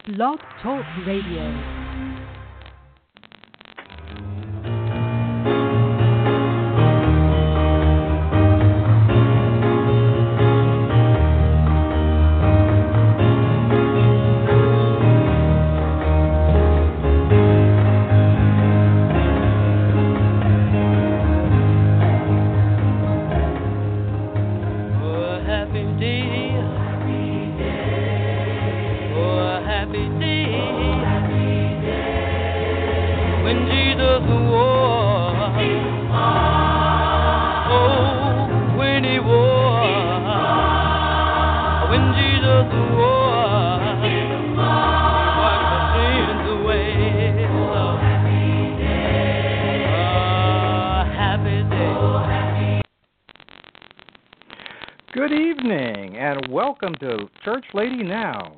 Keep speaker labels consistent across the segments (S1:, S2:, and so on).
S1: Blog Talk Radio.
S2: Good evening, and welcome to Church Lady Now,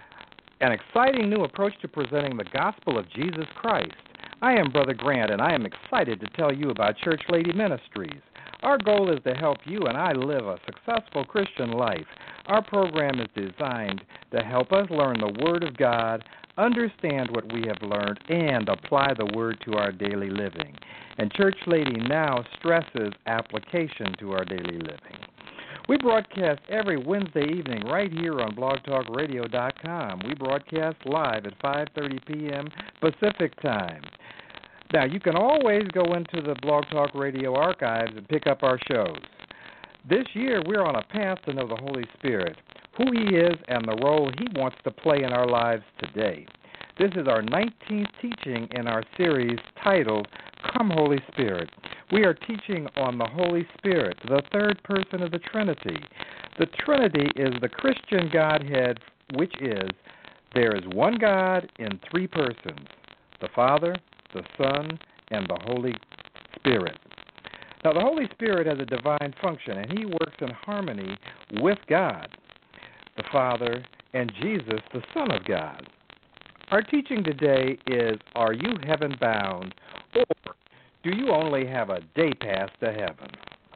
S2: an exciting new approach to presenting the gospel of Jesus Christ. I am Brother Grant, and I am excited to tell you about Church Lady Ministries. Our goal is to help you and I live a successful Christian life. Our program is designed to help us learn the Word of God, understand what we have learned, and apply the Word to our daily living. And Church Lady Now stresses application to our daily living. We broadcast every Wednesday evening right here on blogtalkradio.com. We broadcast live at 5:30 p.m. Pacific Time. Now, you can always go into the Blog Talk Radio archives and pick up our shows. This year, we're on a path to know the Holy Spirit, who He is, and the role He wants to play in our lives today. This is our 19th teaching in our series titled, Come Holy Spirit. We are teaching on the Holy Spirit, the third person of the Trinity. The Trinity is the Christian Godhead, which is, there is one God in three persons, the Father, the Son, and the Holy Spirit. Now, the Holy Spirit has a divine function, and He works in harmony with God, the Father, and Jesus, the Son of God. Our teaching today is, are you heaven-bound, or do you only have a day pass to heaven?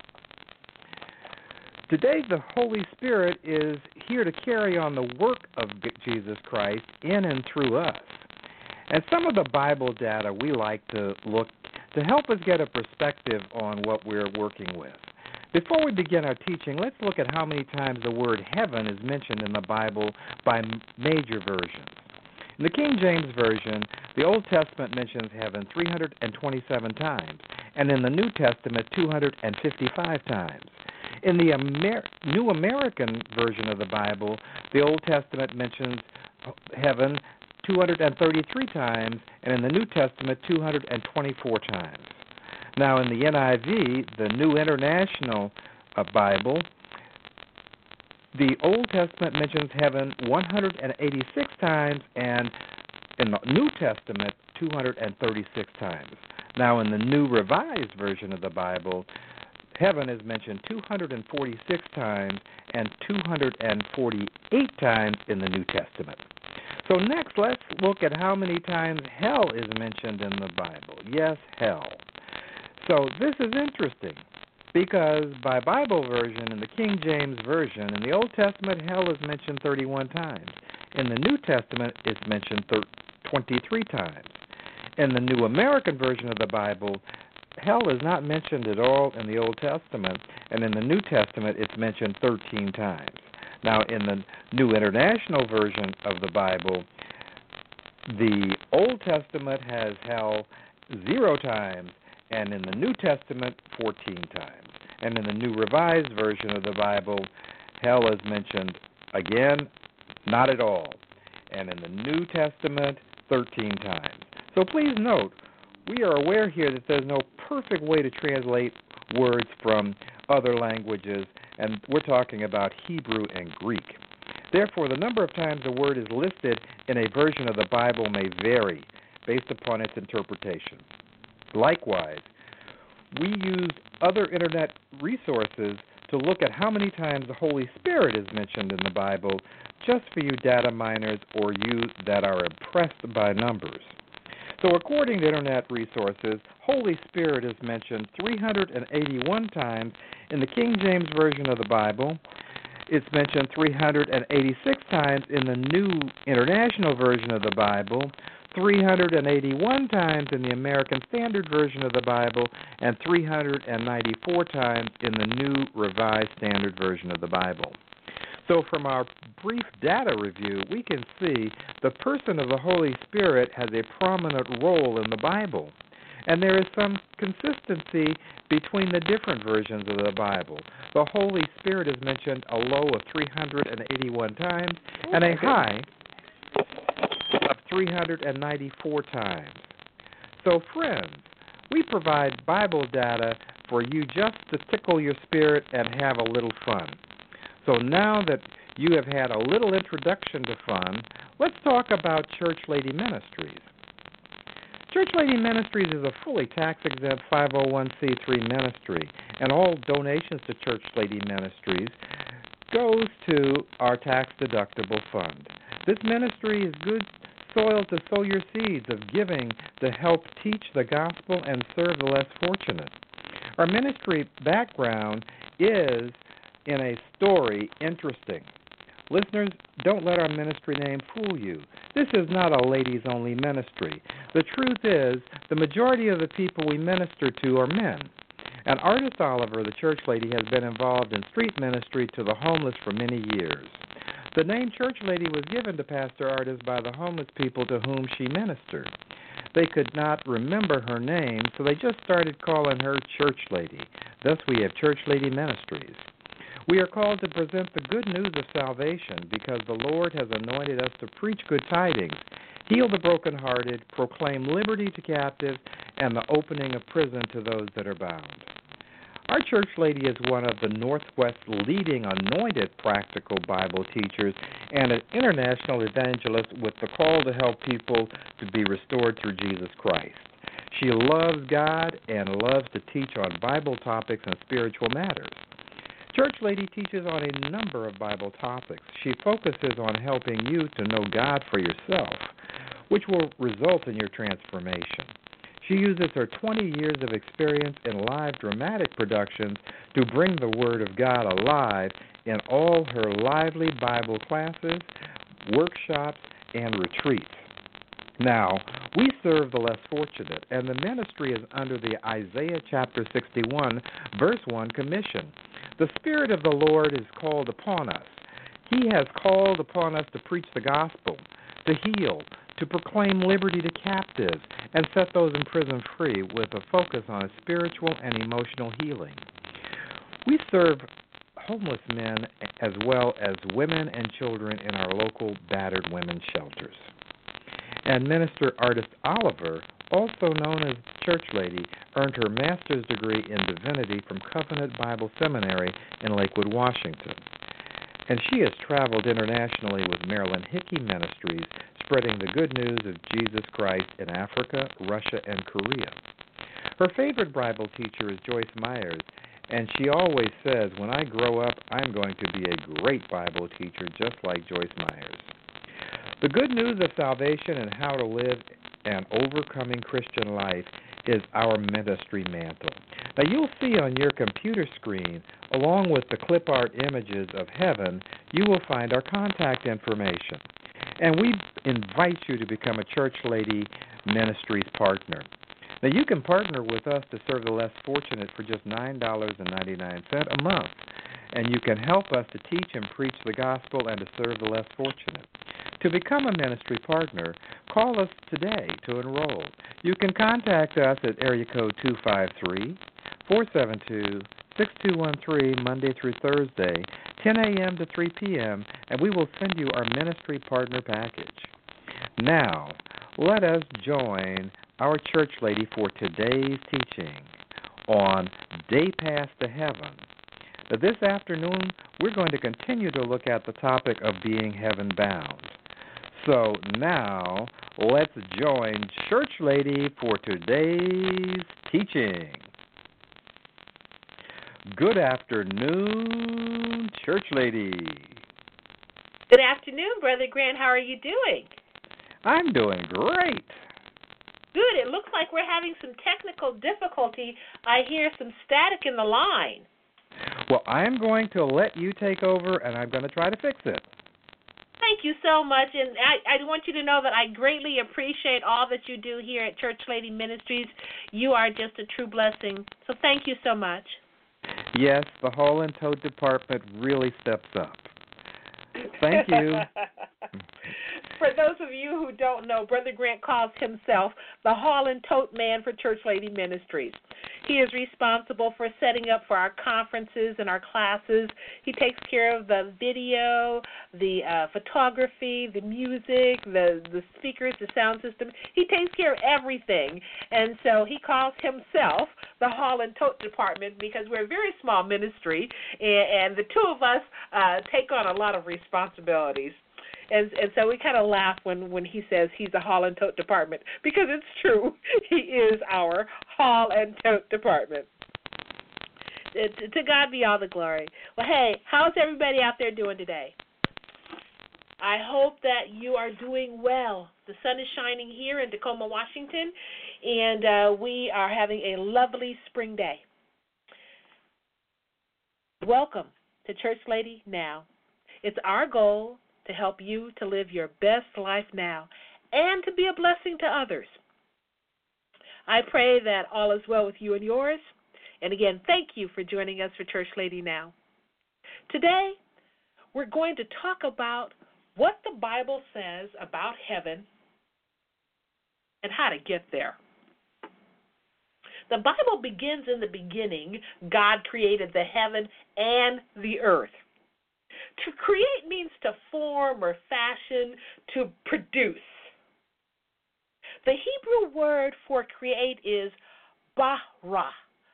S2: Today, the Holy Spirit is here to carry on the work of Jesus Christ in and through us. And some of the Bible data we like to look to help us get a perspective on what we're working with. Before we begin our teaching, let's look at how many times the word heaven is mentioned in the Bible by major versions. In the King James Version, the Old Testament mentions heaven 327 times, and in the New Testament, 255 times. In the New American Version of the Bible, the Old Testament mentions heaven 233 times, and in the New Testament, 224 times. Now, in the NIV, the New International Bible, the Old Testament mentions heaven 186 times, and in the New Testament, 236 times. Now, in the New Revised Version of the Bible, heaven is mentioned 246 times and 248 times in the New Testament. So next, let's look at how many times hell is mentioned in the Bible. Yes, hell. So this is interesting, because by Bible version, in the King James Version, in the Old Testament, hell is mentioned 31 times. In the New Testament, it's mentioned 23 times. In the New American Version of the Bible, hell is not mentioned at all in the Old Testament, and in the New Testament, it's mentioned 13 times. Now, in the New International Version of the Bible, the Old Testament has hell 0 times, and in the New Testament, 14 times. And in the New Revised Version of the Bible, hell is mentioned again, not at all. And in the New Testament, 13 times. So please note, we are aware here that there's no perfect way to translate words from other languages, and we're talking about Hebrew and Greek. Therefore, the number of times a word is listed in a version of the Bible may vary based upon its interpretation. Likewise, we use other internet resources to look at how many times the Holy Spirit is mentioned in the Bible, just for you data miners or you that are impressed by numbers. So according to internet resources, Holy Spirit is mentioned 381 times in the King James Version of the Bible. It's mentioned 386 times in the New International Version of the Bible, 381 times in the American Standard Version of the Bible, and 394 times in the New Revised Standard Version of the Bible. So from our brief data review, we can see the person of the Holy Spirit has a prominent role in the Bible. And there is some consistency between the different versions of the Bible. The Holy Spirit is mentioned a low of 381 times and a high of 394 times. So, friends, we provide Bible data for you just to tickle your spirit and have a little fun. So now that you have had a little introduction to fun, let's talk about Church Lady Ministries. Church Lady Ministries is a fully tax-exempt 501c3 ministry, and all donations to Church Lady Ministries goes to our tax-deductible fund. This ministry is good soil to sow your seeds of giving to help teach the gospel and serve the less fortunate. Our ministry background is in a story interesting. Listeners, don't let our ministry name fool you. This is not a ladies-only ministry. The truth is, the majority of the people we minister to are men. And Artist Oliver, the church lady, has been involved in street ministry to the homeless for many years. The name Church Lady was given to Pastor Artist by the homeless people to whom she ministered. They could not remember her name, so they just started calling her Church Lady. Thus we have Church Lady Ministries. We are called to present the good news of salvation because the Lord has anointed us to preach good tidings, heal the brokenhearted, proclaim liberty to captives, and the opening of prison to those that are bound. Our church lady is one of the Northwest's leading anointed practical Bible teachers and an international evangelist with the call to help people to be restored through Jesus Christ. She loves God and loves to teach on Bible topics and spiritual matters. Church Lady teaches on a number of Bible topics. She focuses on helping you to know God for yourself, which will result in your transformation. She uses her 20 years of experience in live dramatic productions to bring the Word of God alive in all her lively Bible classes, workshops, and retreats. Now, we serve the less fortunate, and the ministry is under the Isaiah chapter 61, verse 1 commission. The Spirit of the Lord is called upon us. He has called upon us to preach the gospel, to heal, to proclaim liberty to captives, and set those in prison free with a focus on spiritual and emotional healing. We serve homeless men as well as women and children in our local battered women's shelters. And Minister Artist Oliver, also known as Church Lady, earned her master's degree in divinity from Covenant Bible Seminary in Lakewood, Washington. And she has traveled internationally with Marilyn Hickey Ministries, spreading the good news of Jesus Christ in Africa, Russia, and Korea. Her favorite Bible teacher is Joyce Myers, and she always says, when I grow up, I'm going to be a great Bible teacher just like Joyce Myers. The good news of salvation and how to live an overcoming Christian life is our ministry mantle. Now, you'll see on your computer screen, along with the clip art images of heaven, you will find our contact information. And we invite you to become a Church Lady Ministries partner. Now, you can partner with us to serve the less fortunate for just $9.99 a month. And you can help us to teach and preach the gospel and to serve the less fortunate. To become a ministry partner, call us today to enroll. You can contact us at area code 253-472-6213 Monday through Thursday, 10 a.m. to 3 p.m., and we will send you our ministry partner package. Now, let us join our church lady for today's teaching on Day Pass to Heaven. Now, this afternoon, we're going to continue to look at the topic of being heaven-bound. So now, let's join Church Lady for today's teaching. Good afternoon, Church Lady.
S3: Good afternoon, Brother Grant. How are you doing?
S2: I'm doing great.
S3: Good. It looks like we're having some technical difficulty. I hear some static in the line.
S2: Well, I'm going to let you take over, and I'm going to try to fix it.
S3: Thank you so much, and I want you to know that I greatly appreciate all that you do here at Church Lady Ministries. You are just a true blessing, so thank you so much.
S2: Yes, the Hall and Tote department really steps up. Thank you.
S3: For those of you who don't know, Brother Grant calls himself the Hall and Tote Man for Church Lady Ministries. He is responsible for setting up for our conferences and our classes. He takes care of the video, the photography, the music, the speakers, the sound system. He takes care of everything. And so he calls himself the Hall and Tote Department because we're a very small ministry, and the two of us take on a lot of responsibilities. And so we kind of laugh when he says he's the Hall and Tote Department, because it's true. He is our Hall and Tote Department. To God be all the glory. Well, hey, how's everybody out there doing today? I hope that you are doing well. The sun is shining here in Tacoma, Washington, and we are having a lovely spring day. Welcome to Church Lady Now. It's our goal to help you to live your best life now and to be a blessing to others. I pray that all is well with you and yours. And again, thank you for joining us for Church Lady Now. Today, we're going to talk about what the Bible says about heaven and how to get there. The Bible begins in the beginning. God created the heaven and the earth. To create means to form or fashion, to produce. The Hebrew word for create is bara,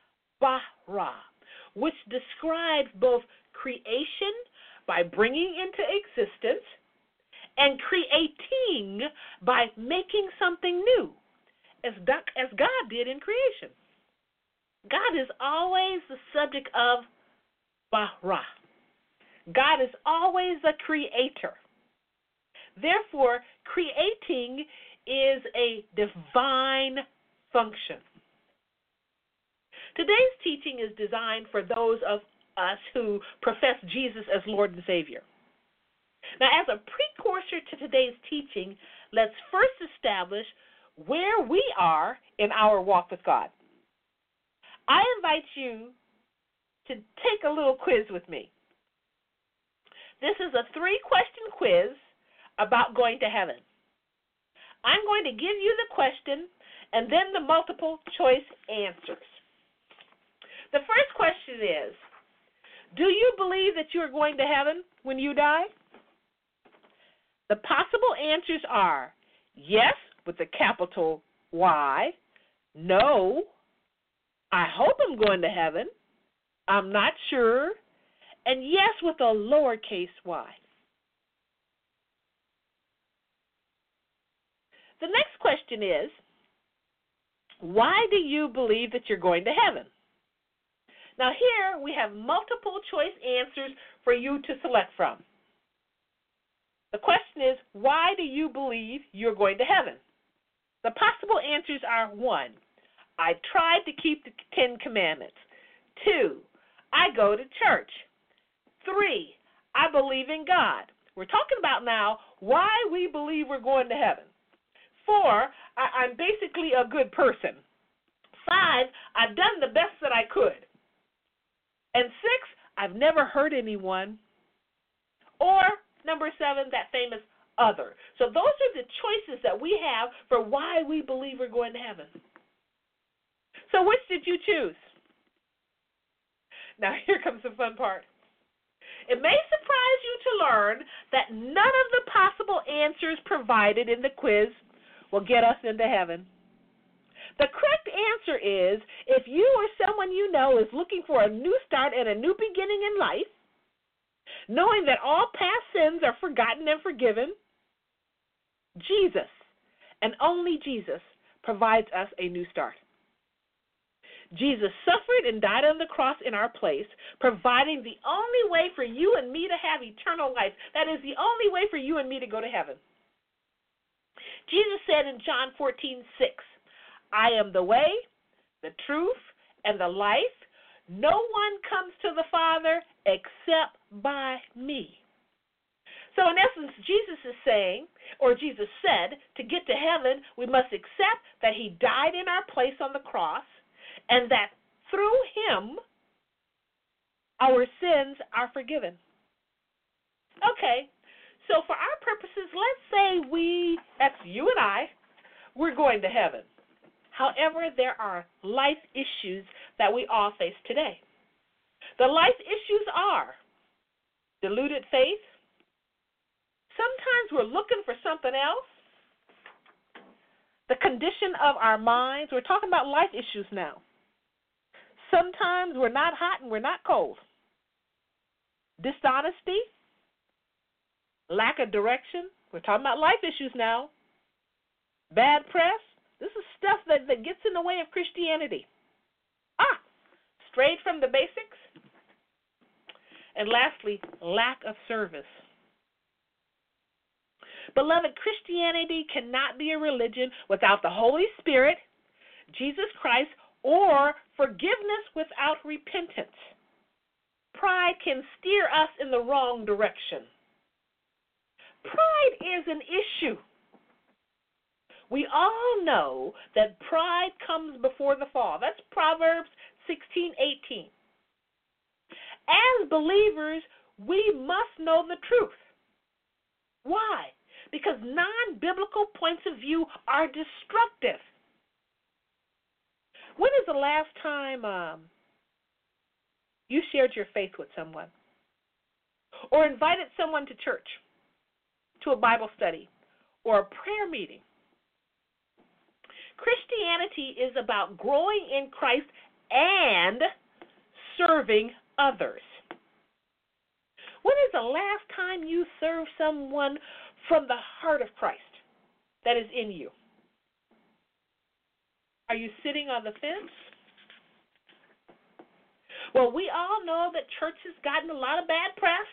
S3: which describes both creation by bringing into existence and creating by making something new, as God did in creation. God is always the subject of bara. God is always a creator. Therefore, creating is a divine function. Today's teaching is designed for those of us who profess Jesus as Lord and Savior. Now, as a precursor to today's teaching, let's first establish where we are in our walk with God. I invite you to take a little quiz with me. This is a 3-question quiz about going to heaven. I'm going to give you the question and then the multiple choice answers. The first question is, do you believe that you are going to heaven when you die? The possible answers are yes with a capital Y, no, I hope I'm going to heaven, I'm not sure, and yes with a lowercase y. The next question is, why do you believe that you're going to heaven? Now here we have multiple choice answers for you to select from. The question is, why do you believe you're going to heaven? The possible answers are 1, I tried to keep the 10 Commandments. 2, I go to church. 3, I believe in God. We're talking about now why we believe we're going to heaven. 4, I'm basically a good person. 5, I've done the best that I could. And 6, I've never hurt anyone. Or number 7, that famous other. So those are the choices that we have for why we believe we're going to heaven. So which did you choose? Now here comes the fun part. It may surprise you to learn that none of the possible answers provided in the quiz will get us into heaven. The correct answer is, if you or someone you know is looking for a new start and a new beginning in life, knowing that all past sins are forgotten and forgiven, Jesus, and only Jesus, provides us a new start. Jesus suffered and died on the cross in our place, providing the only way for you and me to have eternal life. That is the only way for you and me to go to heaven. Jesus said in John 14:6, I am the way, the truth, and the life. No one comes to the Father except by me. So in essence, Jesus is saying, or Jesus said, to get to heaven, we must accept that he died in our place on the cross, and that through him, our sins are forgiven. Okay, so for our purposes, let's say that's you and I, we're going to heaven. However, there are life issues that we all face today. The life issues are diluted faith. Sometimes we're looking for something else. The condition of our minds. We're talking about life issues now. Sometimes we're not hot and we're not cold. Dishonesty. Lack of direction. We're talking about life issues now. Bad press. This is stuff that gets in the way of Christianity. Strayed from the basics. And lastly, lack of service. Beloved, Christianity cannot be a religion without the Holy Spirit, Jesus Christ, or forgiveness without repentance. Pride can steer us in the wrong direction. Pride is an issue. We all know that pride comes before the fall. That's Proverbs 16:18. As believers, we must know the truth. Why? Because non-biblical points of view are destructive. When is the last time you shared your faith with someone? Or invited someone to church, to a Bible study, or a prayer meeting? Christianity is about growing in Christ and serving others. When is the last time you served someone from the heart of Christ that is in you? Are you sitting on the fence? Well, we all know that church has gotten a lot of bad press.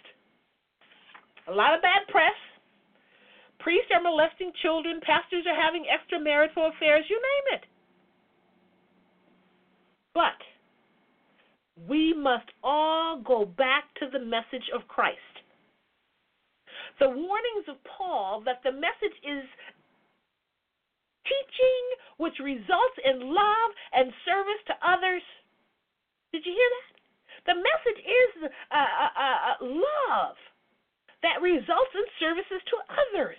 S3: Priests are molesting children. Pastors are having extramarital affairs. You name it. But we must all go back to the message of Christ. The warnings of Paul that the message is teaching which results in love and service to others. Did you hear that? The message is love that results in services to others.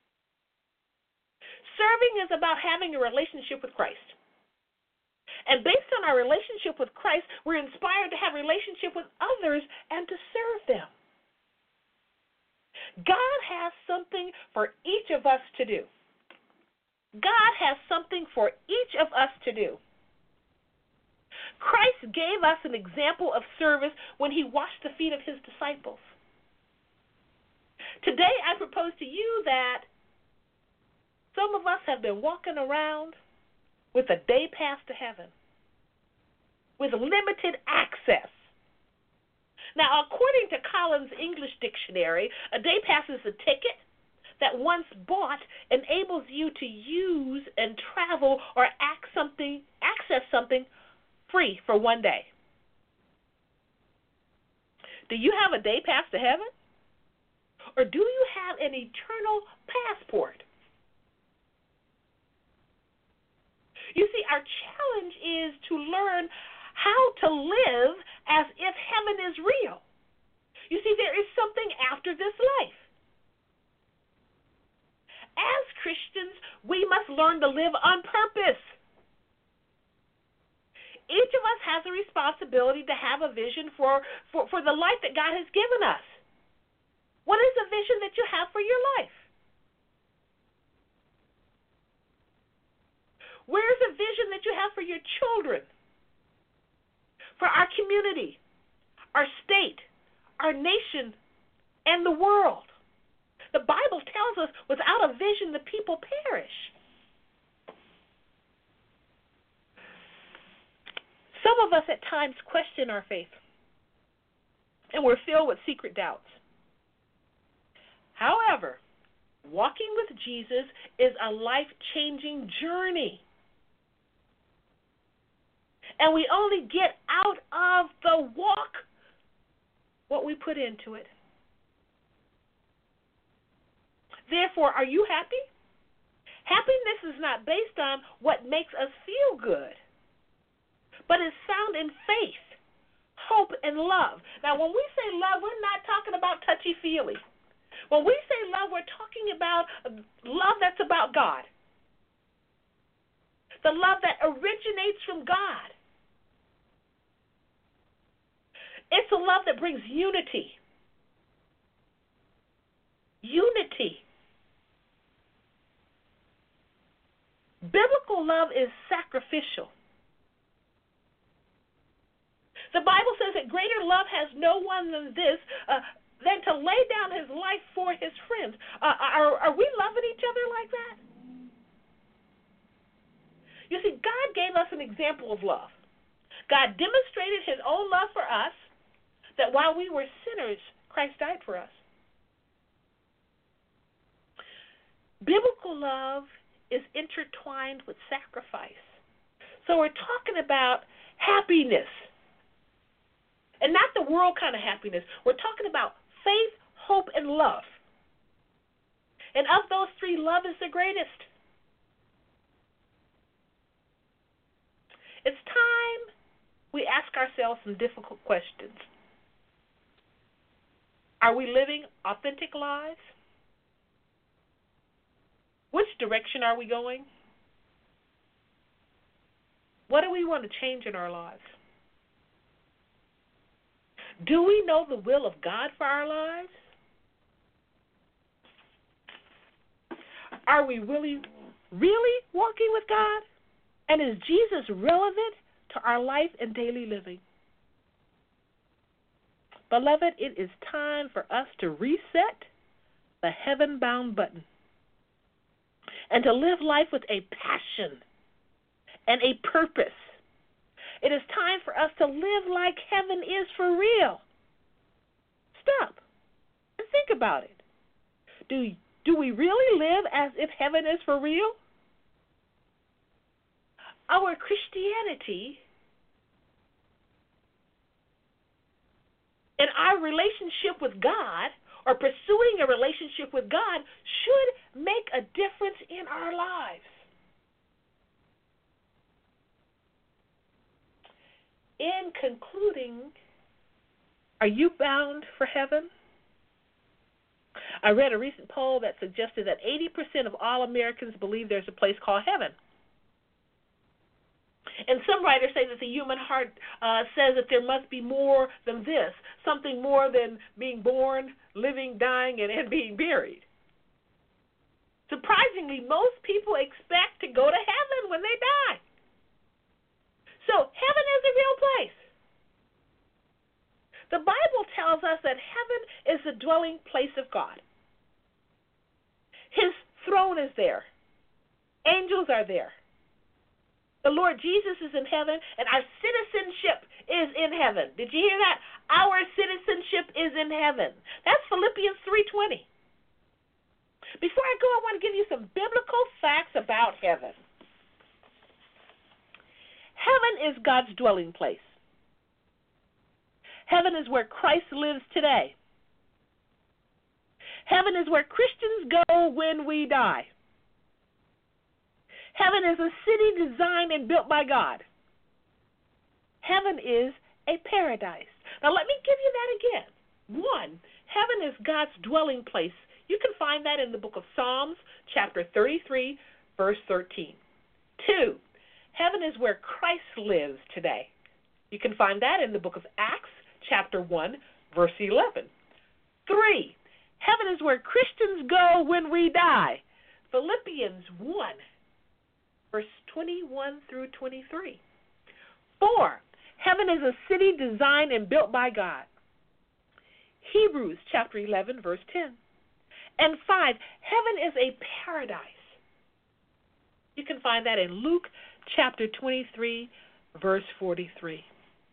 S3: Serving is about having a relationship with Christ. And based on our relationship with Christ, we're inspired to have a relationship with others and to serve them. God has something for each of us to do. God has something for each of us to do. Christ gave us an example of service when he washed the feet of his disciples. Today, I propose to you that some of us have been walking around with a day pass to heaven, with limited access. Now, according to Collins English Dictionary, a day pass is a ticket that once bought enables you to use and travel or access something free for one day. Do you have a day pass to heaven? Or do you have an eternal passport? You see, our challenge is to learn how to live as if heaven is real. You see, there is something after this life. As Christians, we must learn to live on purpose. Each of us has a responsibility to have a vision for the life that God has given us. What is the vision that you have for your life? Where's the vision that you have for your children, for our community, our state, our nation, and the world? The Bible tells us without a vision, the people perish. Some of us at times question our faith, and we're filled with secret doubts. However, walking with Jesus is a life-changing journey. And we only get out of the walk what we put into it. Therefore, are you happy? Happiness is not based on what makes us feel good, but it's found in faith, hope, and love. Now, when we say love, we're not talking about touchy-feely. When we say love, we're talking about love that's about God, the love that originates from God. It's a love that brings unity. Unity. Biblical love is sacrificial. The Bible says that greater love has no one than this, than to lay down his life for his friends. Are we loving each other like that? You see, God gave us an example of love. God demonstrated his own love for us, that while we were sinners, Christ died for us. Biblical love is intertwined with sacrifice. So we're talking about happiness, and not the world kind of happiness. We're talking about faith, hope, and love. And of those three, love is the greatest. It's time we ask ourselves some difficult questions. Are we living authentic lives? Which direction are we going? What do we want to change in our lives? Do we know the will of God for our lives? Are we really walking with God? And is Jesus relevant to our life and daily living? Beloved, it is time for us to reset the heaven-bound button and to live life with a passion and a purpose. It is time for us to live like heaven is for real. Stop and think about it. Do we really live as if heaven is for real? Our Christianity and our relationship with God, or pursuing a relationship with God, should make a difference in our lives. In concluding, are you bound for heaven? I read a recent poll that suggested that 80% of all Americans believe there's a place called heaven. And some writers say that the human heart says that there must be more than this, something more than being born, living, dying, and being buried. Surprisingly, most people expect to go to heaven when they die. So heaven is a real place. The Bible tells us that heaven is the dwelling place of God. His throne is there. Angels are there. The Lord Jesus is in heaven, and our citizenship is in heaven. Did you hear that? Our citizenship is in heaven. That's Philippians 3:20. Before I go, I want to give you some biblical facts about heaven. Heaven is God's dwelling place. Heaven is where Christ lives today. Heaven is where Christians go when we die. Heaven is a city designed and built by God. Heaven is a paradise. Now let me give you that again. 1, heaven is God's dwelling place. You can find that in the book of Psalms, chapter 33, verse 13. 2, heaven is where Christ lives today. You can find that in the book of Acts, chapter 1, verse 11. 3, heaven is where Christians go when we die. Philippians 1, verse 21 through 23. 4, heaven is a city designed and built by God. Hebrews chapter 11, verse 10. And 5, heaven is a paradise. You can find that in Luke chapter 23, verse 43.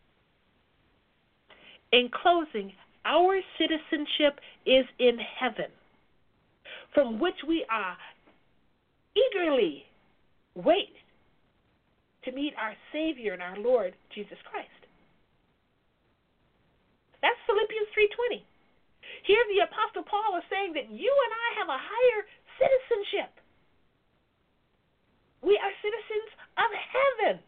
S3: In closing, our citizenship is in heaven, from which we are eagerly wait to meet our Savior and our Lord, Jesus Christ. That's Philippians 3:20. Here the Apostle Paul is saying that you and I have a higher citizenship. We are citizens of heaven.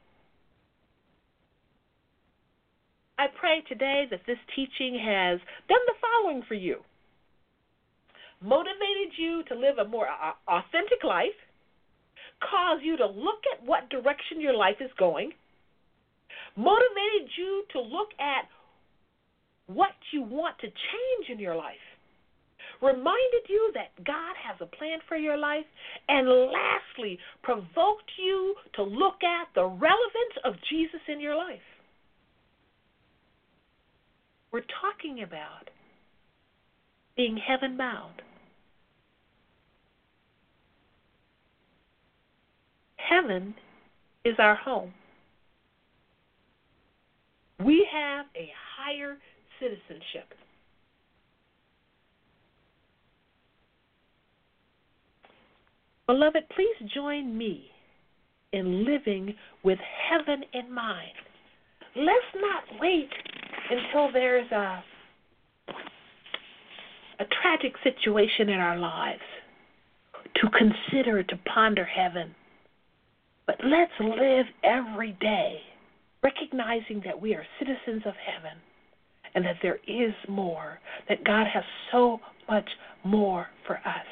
S3: I pray today that this teaching has done the following for you. Motivated you to live a more authentic life, caused you to look at what direction your life is going, motivated you to look at what you want to change in your life, reminded you that God has a plan for your life, and lastly, provoked you to look at the relevance of Jesus in your life. We're talking about being heaven-bound. Heaven is our home. We have a higher citizenship. Beloved, please join me in living with heaven in mind. Let's not wait until there's a tragic situation in our lives to consider, to ponder heaven. But let's live every day recognizing that we are citizens of heaven and that there is more, that God has so much more for us.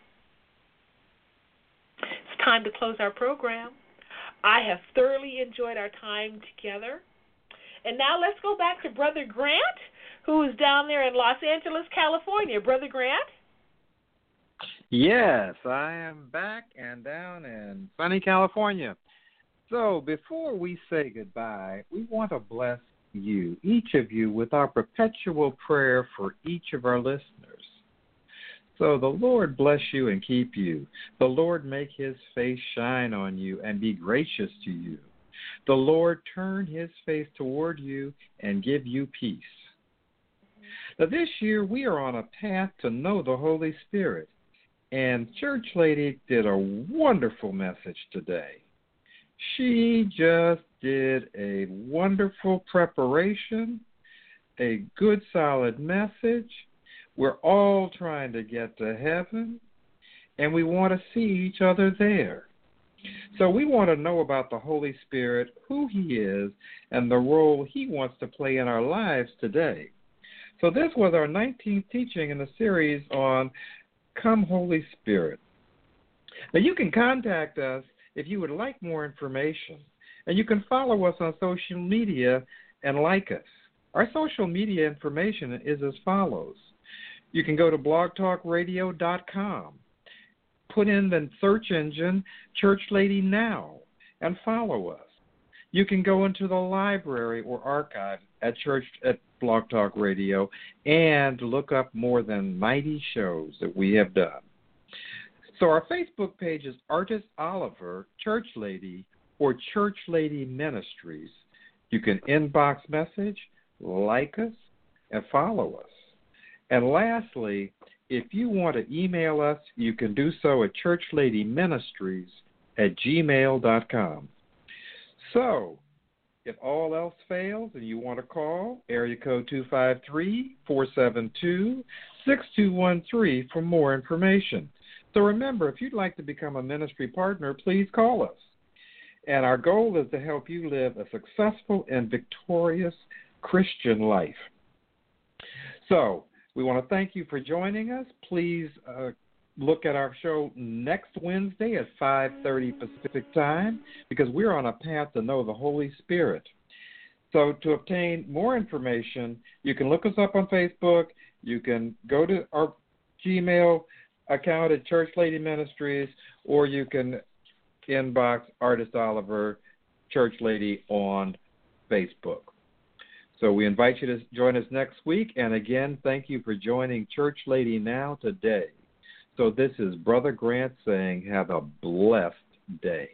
S3: It's time to close our program. I have thoroughly enjoyed our time together. And now let's go back to Brother Grant, who is down there in Los Angeles, California. Brother Grant?
S2: Yes, I am back and down in sunny California. So before we say goodbye, we want to bless you, each of you, with our perpetual prayer for each of our listeners. So the Lord bless you and keep you. The Lord make his face shine on you and be gracious to you. The Lord turn his face toward you and give you peace. Now this year we are on a path to know the Holy Spirit. And Church Lady did a wonderful message today. She just did a wonderful preparation, a good solid message. We're all trying to get to heaven, and we want to see each other there. So we want to know about the Holy Spirit, who he is, and the role he wants to play in our lives today. So this was our 19th teaching in the series on Come Holy Spirit. Now you can contact us if you would like more information, and you can follow us on social media and like us. Our social media information is as follows. You can go to blogtalkradio.com, put in the search engine Church Lady Now, and follow us. You can go into the library or archive at Blog Talk Radio and look up more than 90 shows that we have done. So our Facebook page is Artist Oliver, Church Lady, or Church Lady Ministries. You can inbox message, like us, and follow us. And lastly, if you want to email us, you can do so at churchladyministries@gmail.com. So, if all else fails and you want to call, area code 253-472-6213 for more information. So remember, if you'd like to become a ministry partner, please call us. And our goal is to help you live a successful and victorious Christian life. So we want to thank you for joining us. Please look at our show next Wednesday at 5:30 Pacific time, because we're on a path to know the Holy Spirit. So to obtain more information, you can look us up on Facebook. You can go to our Gmail account at Church Lady Ministries, or you can inbox Artist Oliver, Church Lady on Facebook. So we invite you to join us next week. And again, thank you for joining Church Lady Now today. So this is Brother Grant saying, have a blessed day.